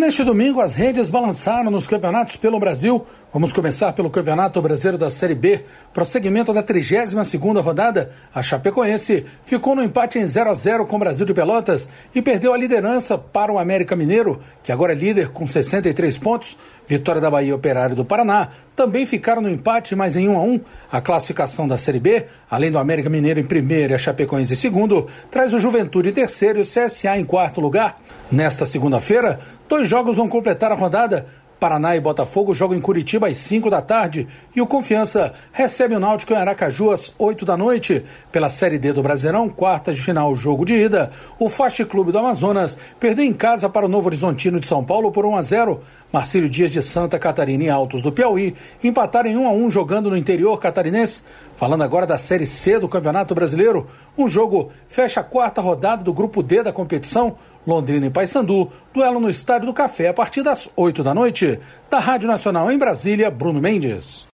Neste domingo, as redes balançaram nos campeonatos pelo Brasil. Vamos começar pelo Campeonato Brasileiro da Série B. Prosseguimento da 32ª rodada, a Chapecoense ficou no empate em 0-0 com o Brasil de Pelotas e perdeu a liderança para o América Mineiro, que agora é líder com 63 pontos. Vitória da Bahia e Operário do Paraná também ficaram no empate, mas em 1-1. A classificação da Série B, além do América Mineiro em primeiro e a Chapecoense em segundo, traz o Juventude em terceiro e o CSA em quarto lugar. Nesta segunda-feira, 2 jogos vão completar a rodada. Paraná e Botafogo jogam em Curitiba às 5 da tarde e o Confiança recebe o Náutico em Aracaju às 8 da noite. Pela Série D do Brasileirão, quartas de final, jogo de ida, o Fast Clube do Amazonas perdeu em casa para o Novo Horizontino de São Paulo por 1-0. Marcílio Dias de Santa Catarina e Altos do Piauí empataram em 1-1 jogando no interior catarinense. Falando agora da Série C do Campeonato Brasileiro, um jogo fecha a quarta rodada do Grupo D da competição. Londrina e Paysandu, duelo no Estádio do Café a partir das 8 da noite. Da Rádio Nacional em Brasília, Bruno Mendes.